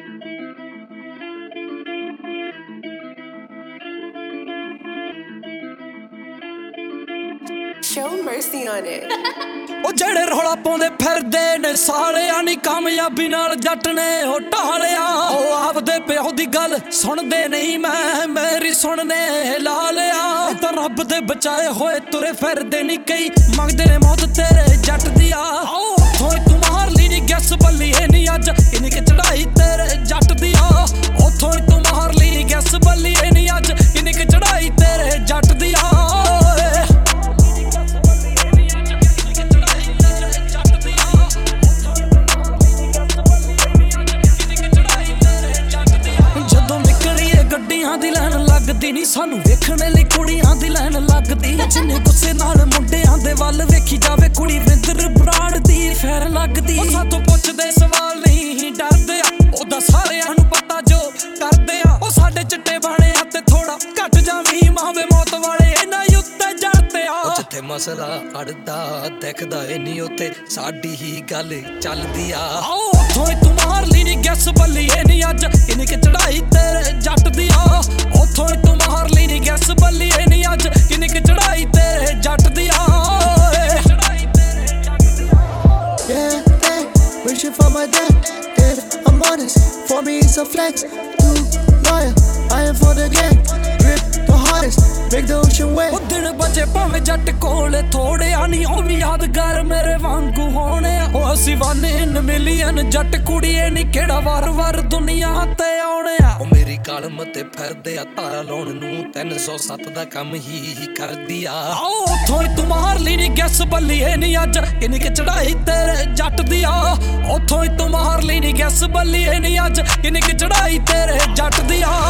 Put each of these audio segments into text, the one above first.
Show mercy on it. ਉਹ ਜਿਹੜੇ ਰੌਲਾ ਪਾਉਂਦੇ ਫਿਰਦੇ ਨੇ ਸਾਲਿਆਂ ਨੀ ਕਾਮਯਾਬੀ ਨਾਲ ਜੱਟ ਨੇ ਉਹ ਢਾਲਿਆ। ਉਹ ਆਪਦੇ ਪਿਓ ਦੀ ਗੱਲ ਸੁਣਦੇ ਨਹੀਂ, ਮੈਂ ਮੇਰੀ ਸੁਣਨੇ ਲਾ ਲਿਆ। ਤਾਂ ਰੱਬ ਦੇ ਬਚਾਏ ਹੋਏ ਤੁਰੇ ਫਿਰਦੇ ਨੀ ਕਈ, ਮੰਗਦੇ ਨੇ ਮੌਤ ਤੇਰੇ ਜੱਟ ਦੀ ਆ। ਉੱਥੋਂ ਤੂੰ ਮਾਰ ਲਈ ਨੀ ਗੈਸ ਬੱਲੀਏ ਨੀ ਅੱਜ ਕਿੰਨੀ ਕਿ ਚੜਾਈ ਤੇਰੇ ਜੱਟ ਦੀ ਆ। ਉੱਥੋਂ ਤੂੰ ਮਾਰ ਲਈ ਨੀ ਗੈਸ ਬੱਲੀਏ ਨੀ ਅੱਜ ਕਿੰਨੀ ਕਿ ਚੜਾਈ ਤੇਰੇ ਜੱਟ ਦੀ ਆ। ਦੀ ਲੈਣ ਲੱਗਦੀ ਨੀ ਸਾਨੂੰ ਵੇਖਣ ਲਈ ਕੁੜੀਆਂ ਦੀ ਲੈਣ ਲੱਗਦੀ। ਜਿੰਨੇ ਗੁੱਸੇ ਨਾਲ ਮੁੰਡਿਆਂ ਦੇ ਵੱਲ ਵੇਖੀ ਜਾਵੇ ਕੁੜੀ ਵਿੰਦਰ ਬਰਾੜ ਦੀ ਫੈਰ ਲੱਗਦੀ। ਉਹ ਸਾਤੋਂ ਪੁੱਛਦੇ ਸਵਾਲ ਨਹੀਂ ਡਰਦੇ ਆ, ਉਹਦਾ ਸਾਰਿਆਂ ਨੂੰ ਪਤਾ ਜੋ ਕਰਦੇ ਆ। ਉਹ ਸਾਡੇ ਚਿੱਟੇ ਬਾਣਿਆਂ ਤੇ ਥੋੜਾ ਘੱਟ ਜਾਵੀਂ ਮਾਵੇ ਮੌਤ ਵਾਲੇ ਇਹਨਾਂ ਉੱਤੇ ਜੜਦੇ ਆ। ਜਿੱਥੇ ਮਸਲਾ ਅੜਦਾ ਦਿਖਦਾ ਏ ਨੀ ਉੱਥੇ ਸਾਡੀ ਹੀ ਗੱਲ ਚੱਲਦੀ ਆ। ਉੱਥੋਂ ਤੂੰ ਮਾਰ ਲਈ ਨੀ ਗੈਸ ਬੱਲੀਏ ਨੀ ਅੱਜ ਕਿੰਨੀ ਕਿ ਚੜਾਈ ਤੇਰੇ ਜੱਟ ਦੀ ਆ। ਉੱਥੋਂ ਤੂੰ ਮਾਰ ਲਈ ਨੀ ਗੈਸ ਬੱਲੀਏ ਨੀ ਅੱਜ ਕਿੰਨੀ ਕਿ ਚੜਾਈ ਤੇਰੇ ਜੱਟ ਦੀ ਆ। Wishing for my dad, if I'm honest, for me it's a flex. Too loyal, I am for the gang. Rip the hardest, make the ocean wet. ਉਹ ਦਿਨ ਬਚੇ ਭਾਵੇਂ ਜੱਟ ਕੋਲ ਥੋੜਿਆ ਨੀ, ਉਹ ਵੀ ਯਾਦਗਾਰ ਮੇਰੇ ਵਾਂਗੂ ਹੋਣੇ ਆ। ਉਹ ਅਸੀਂ ਵਨ ਇਨ ਮਿਲੀਅਨ ਜੱਟ ਕੁੜੀਏ ਨੀ ਕਿਹੜਾ ਵਾਰ-ਵਾਰ ਦੁਨੀਆ ਤੇ ਆਉਣੇ ਆ। ਉਹ ਮੇਰੀ ਕਾਲਮ ਤੇ ਫਿਰਦੇ ਆ ਤਾਰਾ ਲਾਉਣ ਨੂੰ 307 ਦਾ ਕੰਮ ਹੀ ਕਰਦੀ ਆ। ਉੱਥੋਂ ਤੂੰ ਮਾਰ ਲਈ ਨੀ ਗੈਸ ਬੱਲੀਏ ਨੀ ਅੱਜ ਕਿੰਨੀ ਕਿ ਚੜਾਈ ਤੇਰੇ ਜੱਟ ਦੀ ਆ। ਉੱਥੋਂ ਤੂੰ ਮਾਰ ਲਈ ਨੀ ਗੈਸ ਬੱਲੀਏ ਨੀ ਅੱਜ ਕਿੰਨੀ ਕਿ ਚੜਾਈ ਤੇਰੇ ਜੱਟ ਦੀ ਆ।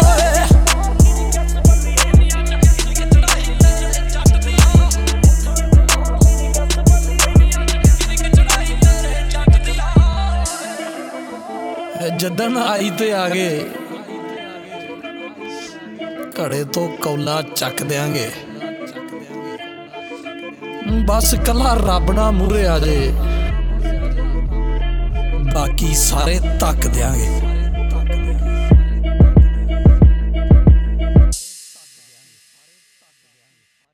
ਜਦਨ ਆਈ ਤੇ ਆ ਗਏ ਘੜੇ ਤੋਂ ਕੌਲਾ ਚੱਕ ਦਿਆਂਗੇ। ਬਸ ਕੱਲਾ ਰੱਬ ਨਾ ਮੂਹਰੇ ਆ ਜੇ, ਬਾਕੀ ਸਾਰੇ ਧੱਕ ਦਿਆਂਗੇ।